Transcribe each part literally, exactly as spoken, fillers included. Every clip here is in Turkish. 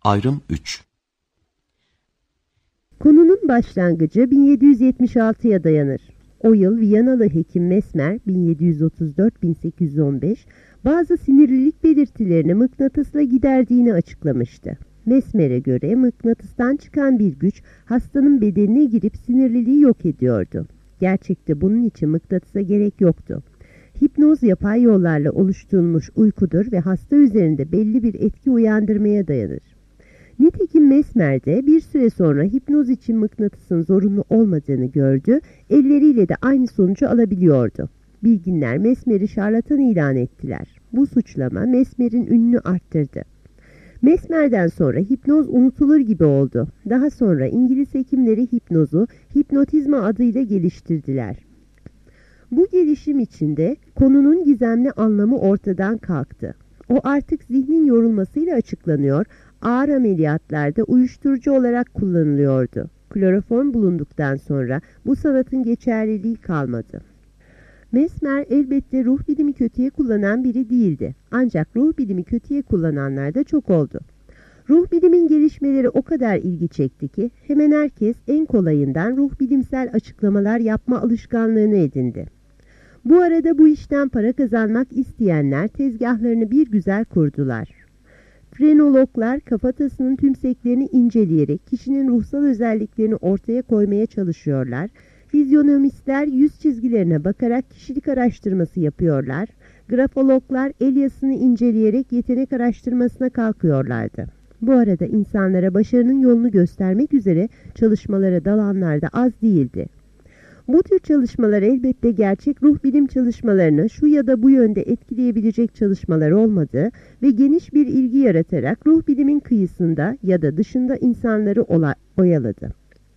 Ayrım üç. Konunun başlangıcı bin yedi yüz yetmiş altıya dayanır. O yıl Viyanalı hekim Mesmer bin yedi yüz otuz dört bin sekiz yüz on beş bazı sinirlilik belirtilerini mıknatısla giderdiğini açıklamıştı. Mesmer'e göre mıknatıstan çıkan bir güç hastanın bedenine girip sinirliliği yok ediyordu. Gerçekte bunun için mıknatısa gerek yoktu. Hipnoz yapay yollarla oluşturulmuş uykudur ve hasta üzerinde belli bir etki uyandırmaya dayanır. Nitekim Mesmer de bir süre sonra hipnoz için mıknatısın zorunlu olmadığını gördü, elleriyle de aynı sonucu alabiliyordu. Bilginler Mesmer'i şarlatan ilan ettiler. Bu suçlama Mesmer'in ününü arttırdı. Mesmer'den sonra hipnoz unutulur gibi oldu. Daha sonra İngiliz hekimleri hipnozu hipnotizma adıyla geliştirdiler. Bu gelişim içinde konunun gizemli anlamı ortadan kalktı. O artık zihnin yorulmasıyla açıklanıyor, ağır ameliyatlarda uyuşturucu olarak kullanılıyordu. Kloroform bulunduktan sonra bu sanatın geçerliliği kalmadı. Mesmer elbette ruh bilimi kötüye kullanan biri değildi. Ancak ruh bilimi kötüye kullananlar da çok oldu. Ruh bilimin gelişmeleri o kadar ilgi çekti ki hemen herkes en kolayından ruh bilimsel açıklamalar yapma alışkanlığını edindi. Bu arada bu işten para kazanmak isteyenler tezgahlarını bir güzel kurdular. Frenologlar kafatasının tümseklerini inceleyerek kişinin ruhsal özelliklerini ortaya koymaya çalışıyorlar. Fizyonomistler yüz çizgilerine bakarak kişilik araştırması yapıyorlar. Grafologlar el yazısını inceleyerek yetenek araştırmasına kalkıyorlardı. Bu arada insanlara başarının yolunu göstermek üzere çalışmalara dalanlar da az değildi. Bu tür çalışmalar elbette gerçek ruh bilim çalışmalarını şu ya da bu yönde etkileyebilecek çalışmalar olmadı ve geniş bir ilgi yaratarak ruh bilimin kıyısında ya da dışında insanları oyaladı.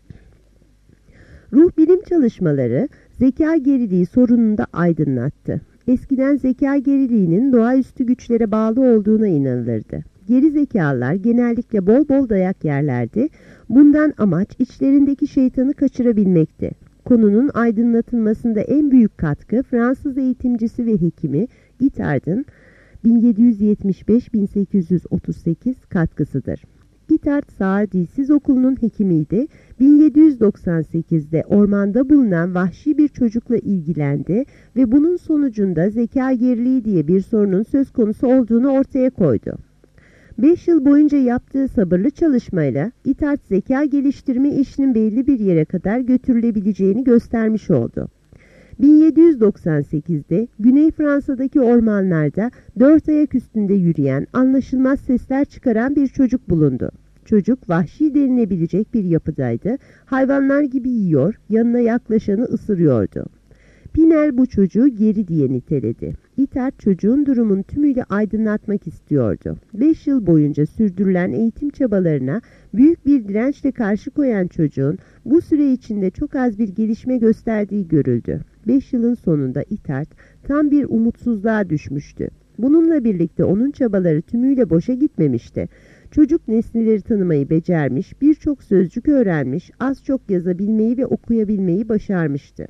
Ruh bilim çalışmaları zeka geriliği sorununu da aydınlattı. Eskiden zeka geriliğinin doğaüstü güçlere bağlı olduğuna inanılırdı. Geri zekalılar genellikle bol bol dayak yerlerdi. Bundan amaç içlerindeki şeytanı kaçırabilmekti. Konunun aydınlatılmasında en büyük katkı Fransız eğitimcisi ve hekimi Guittard'ın bin yedi yüz yetmiş beş bin sekiz yüz otuz sekiz katkısıdır. Guittard Sağır Dilsiz Okulu'nun hekimiydi. bin yedi yüz doksan sekizde ormanda bulunan vahşi bir çocukla ilgilendi ve bunun sonucunda zeka geriliği diye bir sorunun söz konusu olduğunu ortaya koydu. Beş yıl boyunca yaptığı sabırlı çalışmayla Guittard zeka geliştirme işinin belli bir yere kadar götürülebileceğini göstermiş oldu. bin yedi yüz doksan sekizde Güney Fransa'daki ormanlarda dört ayak üstünde yürüyen, anlaşılmaz sesler çıkaran bir çocuk bulundu. Çocuk vahşi denilebilecek bir yapıdaydı, hayvanlar gibi yiyor, yanına yaklaşanı ısırıyordu. Pinel bu çocuğu geri diye niteledi. Guittard çocuğun durumunu tümüyle aydınlatmak istiyordu. Beş yıl boyunca sürdürülen eğitim çabalarına büyük bir dirençle karşı koyan çocuğun bu süre içinde çok az bir gelişme gösterdiği görüldü. Beş yılın sonunda Guittard tam bir umutsuzluğa düşmüştü. Bununla birlikte onun çabaları tümüyle boşa gitmemişti. Çocuk nesneleri tanımayı becermiş, birçok sözcük öğrenmiş, az çok yazabilmeyi ve okuyabilmeyi başarmıştı.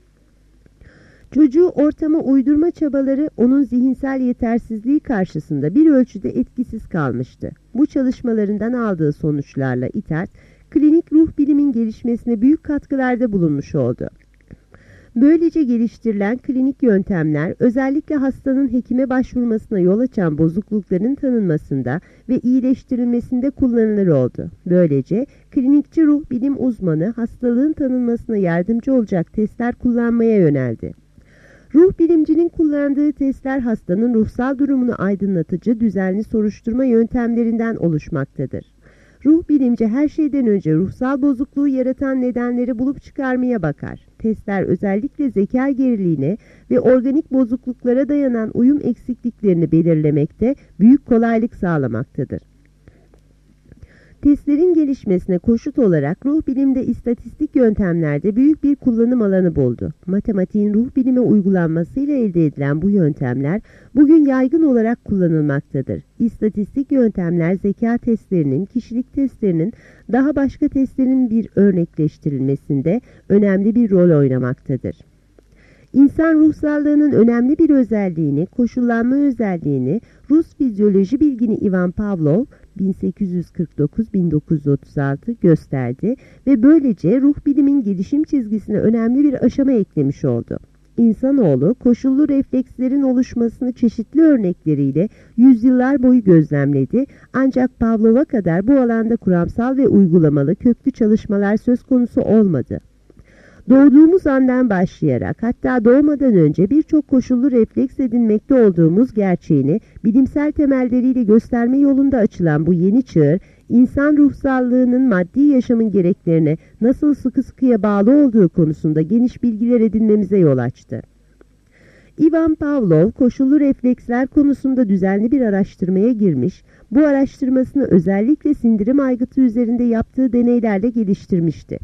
Çocuğu ortama uydurma çabaları onun zihinsel yetersizliği karşısında bir ölçüde etkisiz kalmıştı. Bu çalışmalarından aldığı sonuçlarla Guittard, klinik ruh bilimin gelişmesine büyük katkılarda bulunmuş oldu. Böylece geliştirilen klinik yöntemler özellikle hastanın hekime başvurmasına yol açan bozuklukların tanınmasında ve iyileştirilmesinde kullanılır oldu. Böylece klinikçi ruh bilim uzmanı hastalığın tanınmasına yardımcı olacak testler kullanmaya yöneldi. Ruh bilimcinin kullandığı testler hastanın ruhsal durumunu aydınlatıcı düzenli soruşturma yöntemlerinden oluşmaktadır. Ruh bilimci her şeyden önce ruhsal bozukluğu yaratan nedenleri bulup çıkarmaya bakar. Testler özellikle zeka geriliğine ve organik bozukluklara dayanan uyum eksikliklerini belirlemekte büyük kolaylık sağlamaktadır. Testlerin gelişmesine koşut olarak ruh bilimde istatistik yöntemlerde büyük bir kullanım alanı buldu. Matematiğin ruh bilime uygulanmasıyla elde edilen bu yöntemler bugün yaygın olarak kullanılmaktadır. İstatistik yöntemler zeka testlerinin, kişilik testlerinin daha başka testlerin bir örnekleştirilmesinde önemli bir rol oynamaktadır. İnsan ruhsallığının önemli bir özelliğini, koşullanma özelliğini Rus fizyoloji bilgini Ivan Pavlov bin sekiz yüz kırk dokuz - bin dokuz yüz otuz altı gösterdi ve böylece ruh bilimin gelişim çizgisine önemli bir aşama eklemiş oldu. İnsanoğlu koşullu reflekslerin oluşmasını çeşitli örnekleriyle yüzyıllar boyu gözlemledi, ancak Pavlov'a kadar bu alanda kuramsal ve uygulamalı köklü çalışmalar söz konusu olmadı. Doğduğumuz andan başlayarak hatta doğmadan önce birçok koşullu refleks edinmekte olduğumuz gerçeğini bilimsel temelleriyle gösterme yolunda açılan bu yeni çığır, insan ruhsallığının maddi yaşamın gereklerine nasıl sıkı sıkıya bağlı olduğu konusunda geniş bilgiler edinmemize yol açtı. Ivan Pavlov, koşullu refleksler konusunda düzenli bir araştırmaya girmiş, bu araştırmasını özellikle sindirim aygıtı üzerinde yaptığı deneylerle geliştirmişti.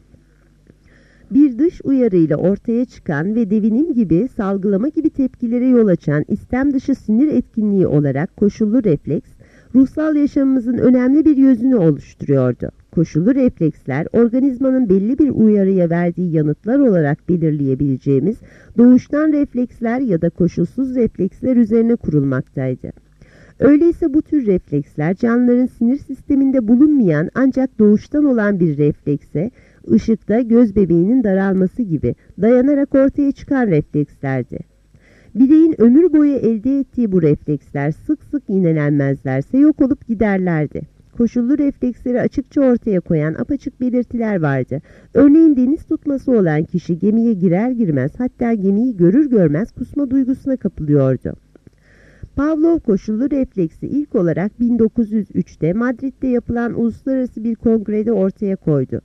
Bir dış uyarıyla ortaya çıkan ve devinim gibi, salgılama gibi tepkilere yol açan istem dışı sinir etkinliği olarak koşullu refleks, ruhsal yaşamımızın önemli bir yönünü oluşturuyordu. Koşullu refleksler, organizmanın belli bir uyarıya verdiği yanıtlar olarak belirleyebileceğimiz doğuştan refleksler ya da koşulsuz refleksler üzerine kurulmaktaydı. Öyleyse bu tür refleksler canlıların sinir sisteminde bulunmayan ancak doğuştan olan bir reflekse, ışıkta göz bebeğinin daralması gibi dayanarak ortaya çıkan reflekslerdi. Bireyin ömür boyu elde ettiği bu refleksler sık sık iğnelenmezlerse yok olup giderlerdi. Koşullu refleksleri açıkça ortaya koyan apaçık belirtiler vardı. Örneğin deniz tutması olan kişi gemiye girer girmez, hatta gemiyi görür görmez kusma duygusuna kapılıyordu. Pavlov koşullu refleksi ilk olarak bin dokuz yüz üçte Madrid'de yapılan uluslararası bir kongrede ortaya koydu.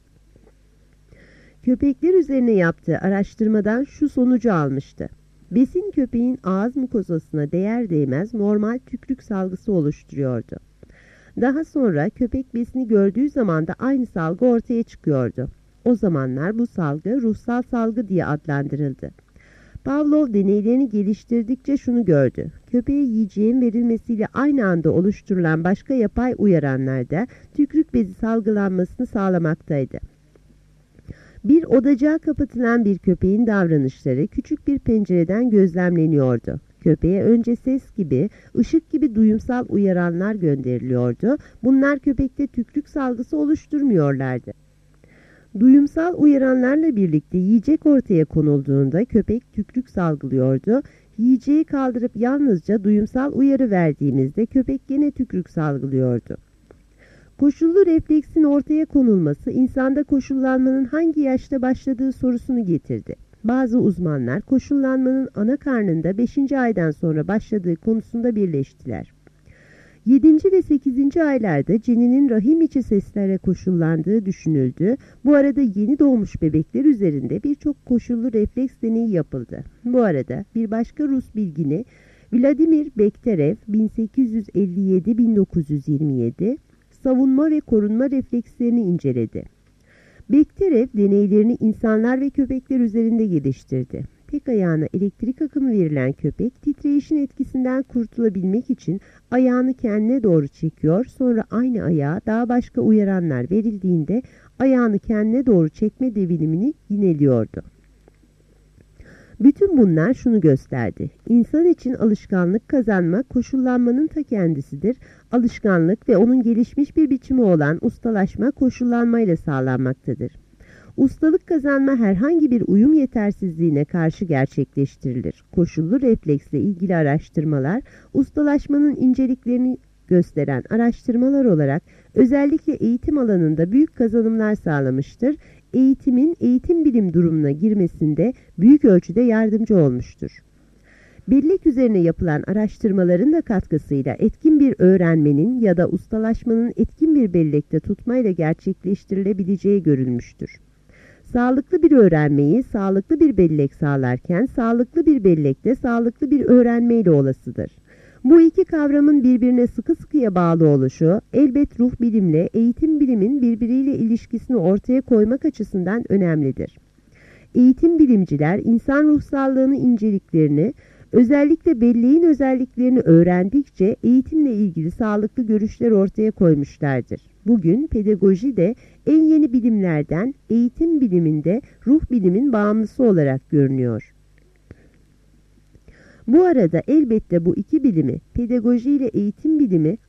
Köpekler üzerine yaptığı araştırmadan şu sonucu almıştı. Besin köpeğin ağız mukozasına değer değmez normal tükrük salgısı oluşturuyordu. Daha sonra köpek besini gördüğü zaman da aynı salgı ortaya çıkıyordu. O zamanlar bu salgı ruhsal salgı diye adlandırıldı. Pavlov deneylerini geliştirdikçe şunu gördü. Köpeğe yiyeceğin verilmesiyle aynı anda oluşturulan başka yapay uyaranlarda tükrük bezi salgılanmasını sağlamaktaydı. Bir odacığa kapatılan bir köpeğin davranışları küçük bir pencereden gözlemleniyordu. Köpeğe önce ses gibi, ışık gibi duyumsal uyaranlar gönderiliyordu. Bunlar köpekte tükrük salgısı oluşturmuyorlardı. Duyumsal uyaranlarla birlikte yiyecek ortaya konulduğunda köpek tükrük salgılıyordu. Yiyeceği kaldırıp yalnızca duyumsal uyarı verdiğimizde köpek gene tükrük salgılıyordu. Koşullu refleksin ortaya konulması insanda koşullanmanın hangi yaşta başladığı sorusunu getirdi. Bazı uzmanlar koşullanmanın ana karnında beşinci aydan sonra başladığı konusunda birleştiler. yedinci ve sekizinci aylarda ceninin rahim içi seslere koşullandığı düşünüldü. Bu arada yeni doğmuş bebekler üzerinde birçok koşullu refleks deneyi yapıldı. Bu arada bir başka Rus bilgini Vladimir Bekterev bin sekiz yüz elli yedi - bin dokuz yüz yirmi yedi savunma ve korunma reflekslerini inceledi. Bekterev deneylerini insanlar ve köpekler üzerinde geliştirdi. Tek ayağına elektrik akımı verilen köpek titreşin etkisinden kurtulabilmek için ayağını kendine doğru çekiyor, sonra aynı ayağa daha başka uyaranlar verildiğinde ayağını kendine doğru çekme devinimini yineliyordu. Bütün bunlar şunu gösterdi. İnsan için alışkanlık kazanmak koşullanmanın ta kendisidir. Alışkanlık ve onun gelişmiş bir biçimi olan ustalaşma koşullanmayla sağlanmaktadır. Ustalık kazanma herhangi bir uyum yetersizliğine karşı gerçekleştirilir. Koşullu refleksle ilgili araştırmalar, ustalaşmanın inceliklerini gösteren araştırmalar olarak özellikle eğitim alanında büyük kazanımlar sağlamıştır. Eğitimin eğitim bilim durumuna girmesinde büyük ölçüde yardımcı olmuştur. Bellek üzerine yapılan araştırmaların da katkısıyla etkin bir öğrenmenin ya da ustalaşmanın etkin bir bellekte tutmayla gerçekleştirilebileceği görülmüştür. Sağlıklı bir öğrenmeyi sağlıklı bir bellek sağlarken sağlıklı bir bellekte sağlıklı bir öğrenmeyle olasıdır. Bu iki kavramın birbirine sıkı sıkıya bağlı oluşu, elbet ruh bilimle eğitim bilimin birbiriyle ilişkisini ortaya koymak açısından önemlidir. Eğitim bilimciler insan ruhsallığını inceliklerini, özellikle belleğin özelliklerini öğrendikçe eğitimle ilgili sağlıklı görüşler ortaya koymuşlardır. Bugün pedagoji de en yeni bilimlerden eğitim biliminde ruh bilimin bağımlısı olarak görünüyor. Bu arada elbette bu iki bilimi, pedagoji ile eğitim bilimi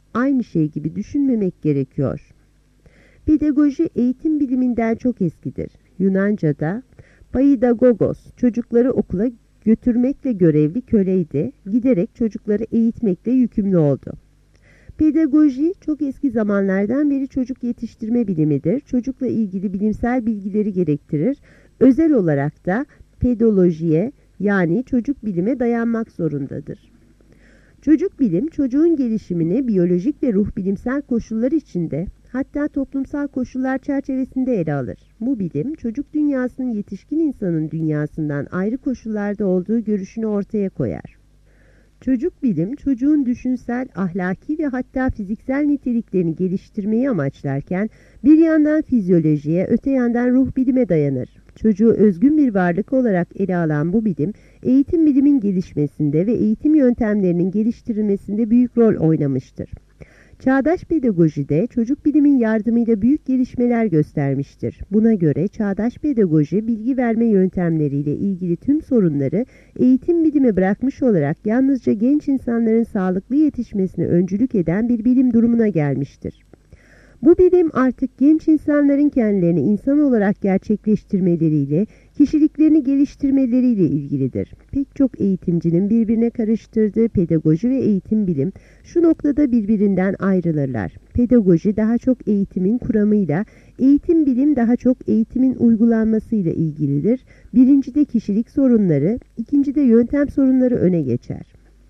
aynı şey gibi düşünmemek gerekiyor. Pedagoji eğitim biliminden çok eskidir. Yunanca'da paidagogos, çocukları okula götürmekle görevli köleydi, giderek çocukları eğitmekle yükümlü oldu. Pedagoji çok eski zamanlardan beri çocuk yetiştirme bilimidir. Çocukla ilgili bilimsel bilgileri gerektirir. Özel olarak da pedolojiye yani çocuk bilime dayanmak zorundadır. Çocuk bilim çocuğun gelişimini biyolojik ve ruh bilimsel koşullar içinde hatta toplumsal koşullar çerçevesinde ele alır. Bu bilim çocuk dünyasının yetişkin insanın dünyasından ayrı koşullarda olduğu görüşünü ortaya koyar. Çocuk bilim çocuğun düşünsel, ahlaki ve hatta fiziksel niteliklerini geliştirmeyi amaçlarken bir yandan fizyolojiye, öte yandan ruh bilime dayanır. Çocuğu özgün bir varlık olarak ele alan bu bilim, eğitim bilimin gelişmesinde ve eğitim yöntemlerinin geliştirilmesinde büyük rol oynamıştır. Çağdaş pedagojide çocuk bilimin yardımıyla büyük gelişmeler göstermiştir. Buna göre çağdaş pedagoji bilgi verme yöntemleriyle ilgili tüm sorunları eğitim bilimi bırakmış olarak yalnızca genç insanların sağlıklı yetişmesine öncülük eden bir bilim durumuna gelmiştir. Bu bilim artık genç insanların kendilerini insan olarak gerçekleştirmeleriyle, kişiliklerini geliştirmeleriyle ilgilidir. Pek çok eğitimcinin birbirine karıştırdığı pedagoji ve eğitim bilim şu noktada birbirinden ayrılırlar. Pedagoji daha çok eğitimin kuramıyla, eğitim bilim daha çok eğitimin uygulanmasıyla ilgilidir. Birincide kişilik sorunları, ikincide yöntem sorunları öne geçer.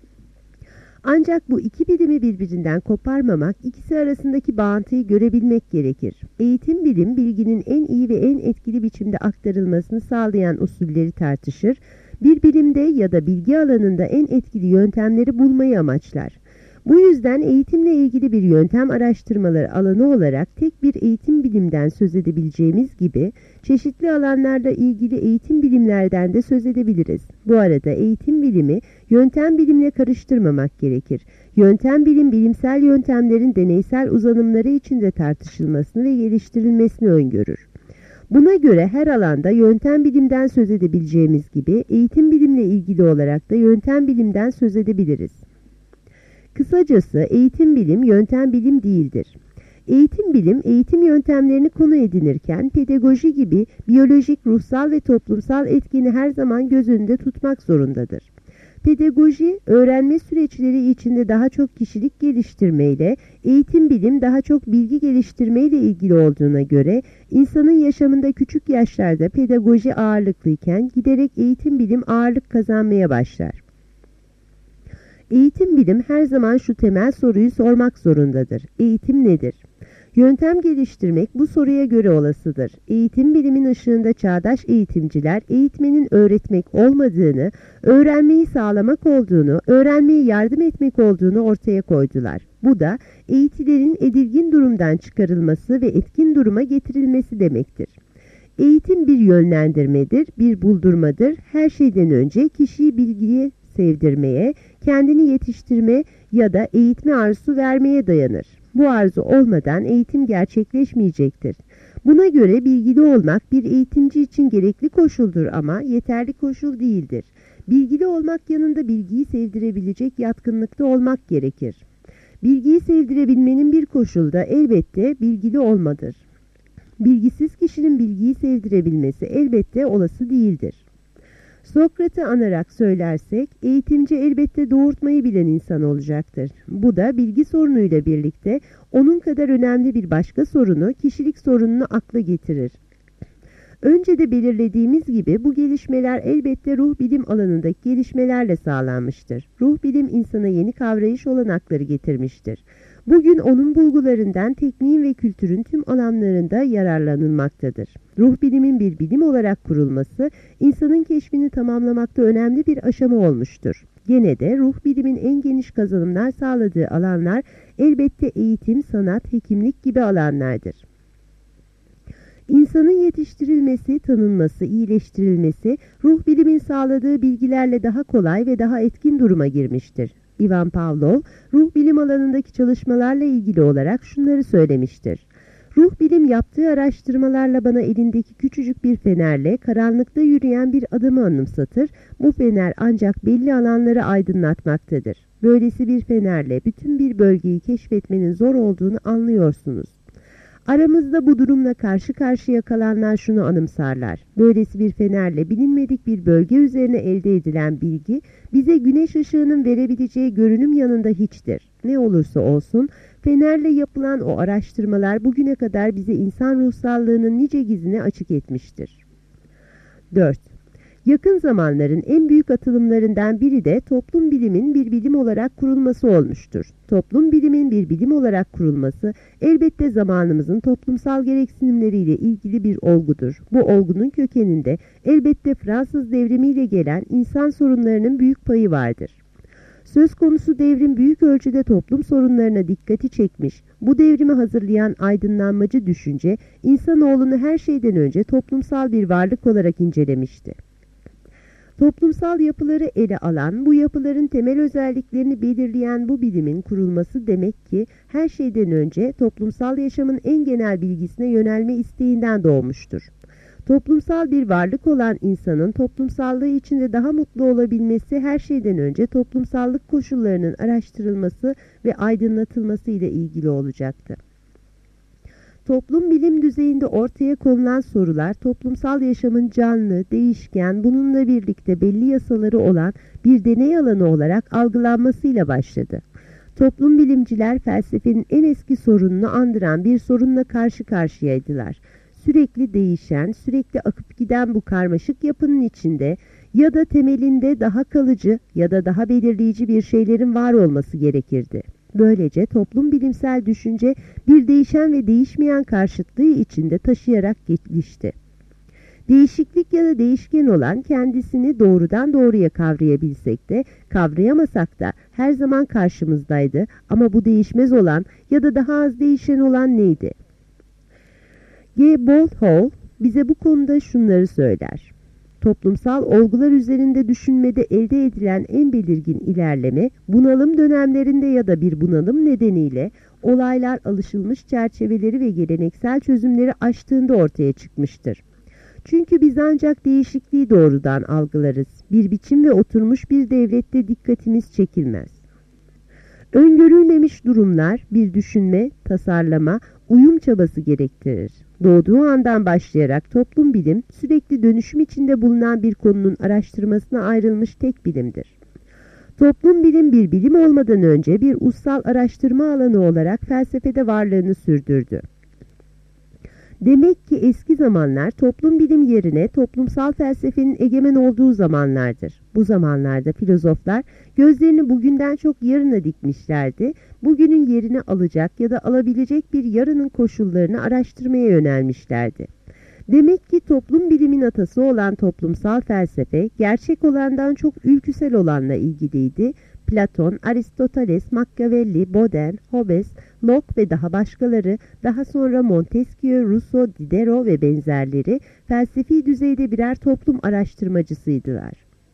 Ancak bu iki bilimi birbirinden koparmamak, ikisi arasındaki bağıntıyı görebilmek gerekir. Eğitim bilim, bilginin en iyi ve en etkili biçimde aktarılmasını sağlayan usulleri tartışır, bir bilimde ya da bilgi alanında en etkili yöntemleri bulmayı amaçlar. Bu yüzden eğitimle ilgili bir yöntem araştırmaları alanı olarak tek bir eğitim bilimden söz edebileceğimiz gibi çeşitli alanlarla ilgili eğitim bilimlerden de söz edebiliriz. Bu arada eğitim bilimi yöntem bilimle karıştırmamak gerekir. Yöntem bilim bilimsel yöntemlerin deneysel uzanımları içinde tartışılmasını ve geliştirilmesini öngörür. Buna göre her alanda yöntem bilimden söz edebileceğimiz gibi eğitim bilimle ilgili olarak da yöntem bilimden söz edebiliriz. Kısacası eğitim bilim yöntem bilim değildir. Eğitim bilim eğitim yöntemlerini konu edinirken pedagoji gibi biyolojik, ruhsal ve toplumsal etkeni her zaman göz önünde tutmak zorundadır. Pedagoji, öğrenme süreçleri içinde daha çok kişilik geliştirmeyle, eğitim bilim daha çok bilgi geliştirmeyle ilgili olduğuna göre, insanın yaşamında küçük yaşlarda pedagoji ağırlıklıyken giderek eğitim bilim ağırlık kazanmaya başlar. Eğitim bilim her zaman şu temel soruyu sormak zorundadır. Eğitim nedir? Yöntem geliştirmek bu soruya göre olasıdır. Eğitim bilimin ışığında çağdaş eğitimciler eğitmenin öğretmek olmadığını, öğrenmeyi sağlamak olduğunu, öğrenmeye yardım etmek olduğunu ortaya koydular. Bu da eğitilerin edilgin durumdan çıkarılması ve etkin duruma getirilmesi demektir. Eğitim bir yönlendirmedir, bir buldurmadır. Her şeyden önce kişiyi bilgiye sevdirmeye, kendini yetiştirme ya da eğitme arzusu vermeye dayanır. Bu arzu olmadan eğitim gerçekleşmeyecektir. Buna göre bilgili olmak bir eğitimci için gerekli koşuldur ama yeterli koşul değildir. Bilgili olmak yanında bilgiyi sevdirebilecek yatkınlıkta olmak gerekir. Bilgiyi sevdirebilmenin bir koşulu da elbette bilgili olmadır. Bilgisiz kişinin bilgiyi sevdirebilmesi elbette olası değildir. Sokrat'ı anarak söylersek, eğitimci elbette doğurtmayı bilen insan olacaktır. Bu da bilgi sorunuyla birlikte onun kadar önemli bir başka sorunu, kişilik sorununu akla getirir. Önce de belirlediğimiz gibi bu gelişmeler elbette ruh bilim alanındaki gelişmelerle sağlanmıştır. Ruh bilim insana yeni kavrayış olanakları getirmiştir. Bugün onun bulgularından tekniğin ve kültürün tüm alanlarında yararlanılmaktadır. Ruh bilimin bir bilim olarak kurulması, insanın keşfini tamamlamakta önemli bir aşama olmuştur. Gene de ruh bilimin en geniş kazanımlar sağladığı alanlar elbette eğitim, sanat, hekimlik gibi alanlardır. İnsanın yetiştirilmesi, tanınması, iyileştirilmesi, ruh bilimin sağladığı bilgilerle daha kolay ve daha etkin duruma girmiştir. Ivan Pavlov, ruh bilim alanındaki çalışmalarla ilgili olarak şunları söylemiştir. Ruh bilim yaptığı araştırmalarla bana elindeki küçücük bir fenerle karanlıkta yürüyen bir adamı anımsatır. Bu fener ancak belli alanları aydınlatmaktadır. Böylesi bir fenerle bütün bir bölgeyi keşfetmenin zor olduğunu anlıyorsunuz. Aramızda bu durumla karşı karşıya kalanlar şunu anımsarlar. Böylesi bir fenerle bilinmedik bir bölge üzerine elde edilen bilgi bize güneş ışığının verebileceği görünüm yanında hiçtir. Ne olursa olsun fenerle yapılan o araştırmalar bugüne kadar bize insan ruhsallığının nice gizini açık etmiştir. dört. Yakın zamanların en büyük atılımlarından biri de toplum bilimin bir bilim olarak kurulması olmuştur. Toplum bilimin bir bilim olarak kurulması elbette zamanımızın toplumsal gereksinimleriyle ilgili bir olgudur. Bu olgunun kökeninde elbette Fransız devrimiyle gelen insan sorunlarının büyük payı vardır. Söz konusu devrim büyük ölçüde toplum sorunlarına dikkati çekmiş, bu devrimi hazırlayan aydınlanmacı düşünce, insanoğlunu her şeyden önce toplumsal bir varlık olarak incelemişti. Toplumsal yapıları ele alan, bu yapıların temel özelliklerini belirleyen bu bilimin kurulması demek ki her şeyden önce toplumsal yaşamın en genel bilgisine yönelme isteğinden doğmuştur. Toplumsal bir varlık olan insanın toplumsallığı içinde daha mutlu olabilmesi her şeyden önce toplumsallık koşullarının araştırılması ve aydınlatılması ile ilgili olacaktı. Toplum bilim düzeyinde ortaya konulan sorular toplumsal yaşamın canlı, değişken, bununla birlikte belli yasaları olan bir deney alanı olarak algılanmasıyla başladı. Toplum bilimciler felsefenin en eski sorununu andıran bir sorunla karşı karşıyaydılar. Sürekli değişen, sürekli akıp giden bu karmaşık yapının içinde ya da temelinde daha kalıcı ya da daha belirleyici bir şeylerin var olması gerekirdi. Böylece toplum bilimsel düşünce bir değişen ve değişmeyen karşıtlığı içinde taşıyarak gelişti. Değişiklik ya da değişken olan kendisini doğrudan doğruya kavrayabilsek de kavrayamasak da her zaman karşımızdaydı ama bu değişmez olan ya da daha az değişen olan neydi? G. Bolthoff bize bu konuda şunları söyler. Toplumsal olgular üzerinde düşünmede elde edilen en belirgin ilerleme, bunalım dönemlerinde ya da bir bunalım nedeniyle olaylar alışılmış çerçeveleri ve geleneksel çözümleri aştığında ortaya çıkmıştır. Çünkü biz ancak değişikliği doğrudan algılarız. Bir biçim ve oturmuş bir devlette dikkatimiz çekilmez. Öngörülmemiş durumlar bir düşünme, tasarlama, uyum çabası gerektirir. Doğduğu andan başlayarak toplum bilim sürekli dönüşüm içinde bulunan bir konunun araştırmasına ayrılmış tek bilimdir. Toplum bilim bir bilim olmadan önce bir ussal araştırma alanı olarak felsefede varlığını sürdürdü. Demek ki eski zamanlar toplum bilim yerine toplumsal felsefenin egemen olduğu zamanlardır. Bu zamanlarda filozoflar gözlerini bugünden çok yarına dikmişlerdi. Bugünün yerini alacak ya da alabilecek bir yarının koşullarını araştırmaya yönelmişlerdi. Demek ki toplum bilimin atası olan toplumsal felsefe gerçek olandan çok ülküsel olanla ilgiliydi. Platon, Aristoteles, Machiavelli, Baudin, Hobbes, Locke ve daha başkaları, daha sonra Montesquieu, Rousseau, Diderot ve benzerleri felsefi düzeyde birer toplum araştırmacısıydılar.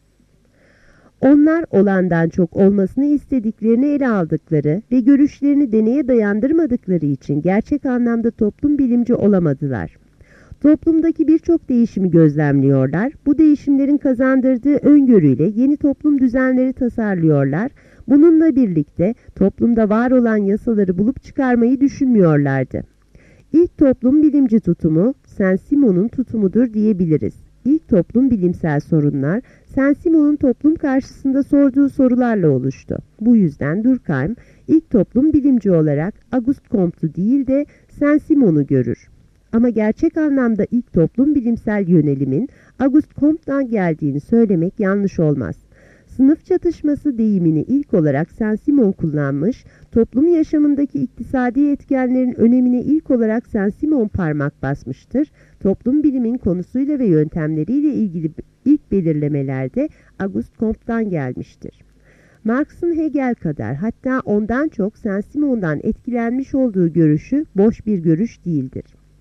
Onlar olandan çok olmasını istediklerini ele aldıkları ve görüşlerini deneye dayandırmadıkları için gerçek anlamda toplum bilimci olamadılar. Toplumdaki birçok değişimi gözlemliyorlar, bu değişimlerin kazandırdığı öngörüyle yeni toplum düzenleri tasarlıyorlar, bununla birlikte toplumda var olan yasaları bulup çıkarmayı düşünmüyorlardı. İlk toplum bilimci tutumu Saint-Simon'un tutumudur diyebiliriz. İlk toplum bilimsel sorunlar Saint-Simon'un toplum karşısında sorduğu sorularla oluştu. Bu yüzden Durkheim ilk toplum bilimci olarak Auguste Comte'u değil de Saint-Simon'u görür. Ama gerçek anlamda ilk toplum bilimsel yönelimin Auguste Comte'dan geldiğini söylemek yanlış olmaz. Sınıf çatışması deyimini ilk olarak Saint-Simon kullanmış, toplum yaşamındaki iktisadi etkenlerin önemine ilk olarak Saint-Simon parmak basmıştır. Toplum bilimin konusuyla ve yöntemleriyle ilgili ilk belirlemelerde Auguste Comte'dan gelmiştir. Marx'ın Hegel kadar, hatta ondan çok Saint-Simon'dan etkilenmiş olduğu görüşü boş bir görüş değildir.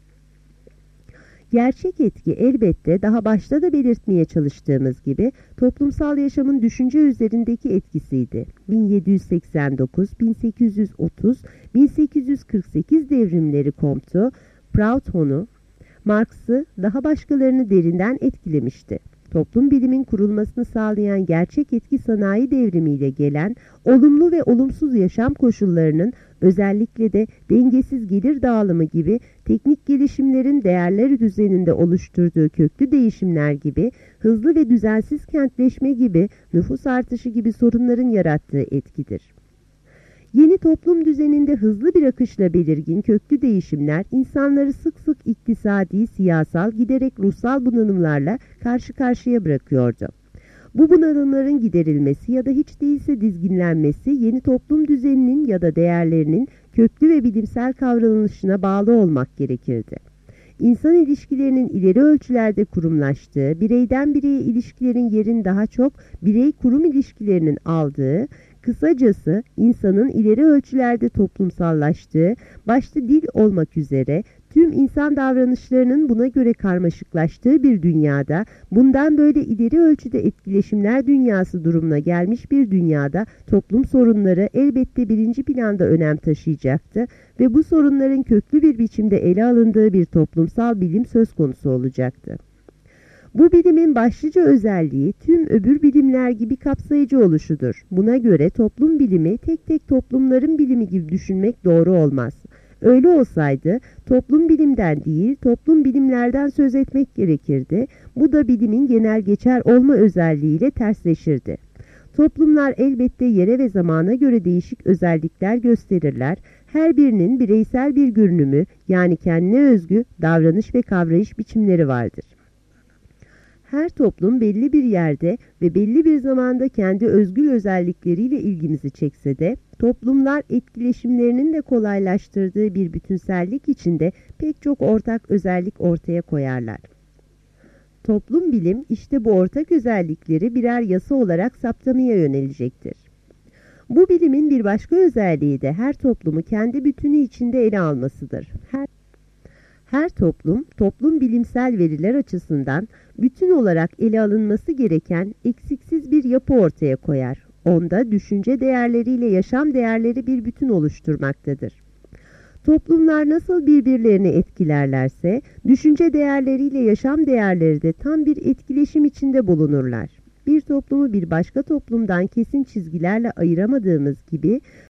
Gerçek etki elbette daha başta da belirtmeye çalıştığımız gibi toplumsal yaşamın düşünce üzerindeki etkisiydi. bin yedi yüz seksen dokuz, bin sekiz yüz otuz, bin sekiz yüz kırk sekiz devrimleri Comte'u, Proudhon'u, Marx'ı daha başkalarını derinden etkilemişti. toplum bilimin kurulmasını sağlayan gerçek etki sanayi devrimiyle gelen olumlu ve olumsuz yaşam koşullarının özellikle de dengesiz gelir dağılımı gibi teknik gelişimlerin değerler düzeninde oluşturduğu köklü değişimler gibi hızlı ve düzensiz kentleşme gibi nüfus artışı gibi sorunların yarattığı etkidir. Yeni toplum düzeninde hızlı bir akışla belirgin köklü değişimler insanları sık sık iktisadi, siyasal, giderek ruhsal bunalımlarla karşı karşıya bırakıyordu. Bu bunalımların giderilmesi ya da hiç değilse dizginlenmesi yeni toplum düzeninin ya da değerlerinin köklü ve bilimsel kavranılışına bağlı olmak gerekirdi. İnsan ilişkilerinin ileri ölçülerde kurumlaştığı, bireyden bireye ilişkilerin yerini daha çok birey-kurum ilişkilerinin aldığı, kısacası insanın ileri ölçülerde toplumsallaştığı, başta dil olmak üzere tüm insan davranışlarının buna göre karmaşıklaştığı bir dünyada, bundan böyle ileri ölçüde etkileşimler dünyası durumuna gelmiş bir dünyada toplum sorunları elbette birinci planda önem taşıyacaktı ve bu sorunların köklü bir biçimde ele alındığı bir toplumsal bilim söz konusu olacaktı. Bu bilimin başlıca özelliği tüm öbür bilimler gibi kapsayıcı oluşudur. Buna göre toplum bilimi tek tek toplumların bilimi gibi düşünmek doğru olmaz. Öyle olsaydı toplum bilimden değil toplum bilimlerden söz etmek gerekirdi. Bu da bilimin genel geçer olma özelliğiyle tersleşirdi. Toplumlar elbette yere ve zamana göre değişik özellikler gösterirler. Her birinin bireysel bir görünümü yani kendine özgü davranış ve kavrayış biçimleri vardır. Her toplum belli bir yerde ve belli bir zamanda kendi özgül özellikleriyle ilgimizi çekse de, toplumlar etkileşimlerinin de kolaylaştırdığı bir bütünsellik içinde pek çok ortak özellik ortaya koyarlar. Toplum bilim işte bu ortak özellikleri birer yasa olarak saptamaya yönelecektir. Bu bilimin bir başka özelliği de her toplumu kendi bütünü içinde ele almasıdır. Her Her toplum, toplum bilimsel veriler açısından bütün olarak ele alınması gereken eksiksiz bir yapı ortaya koyar. Onda düşünce değerleriyle yaşam değerleri bir bütün oluşturmaktadır. Toplumlar nasıl birbirlerini etkilerlerse, düşünce değerleriyle yaşam değerleri de tam bir etkileşim içinde bulunurlar. Bir toplumu bir başka toplumdan kesin çizgilerle ayıramadığımız gibi,